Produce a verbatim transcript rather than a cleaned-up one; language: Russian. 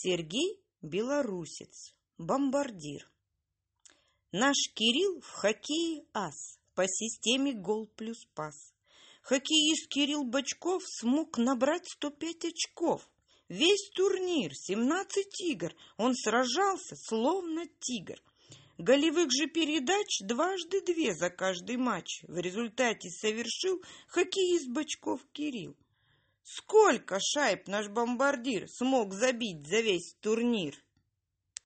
Сергей белорусец, бомбардир. Наш Кирилл в хоккее ас по системе гол плюс пас. Хоккеист Кирилл Бочков смог набрать сто пять очков. Весь турнир, семнадцать игр, он сражался словно тигр. Голевых же передач дважды две за каждый матч в результате совершил хоккеист Бочков Кирилл. Сколько шайб наш бомбардир смог забить за весь турнир?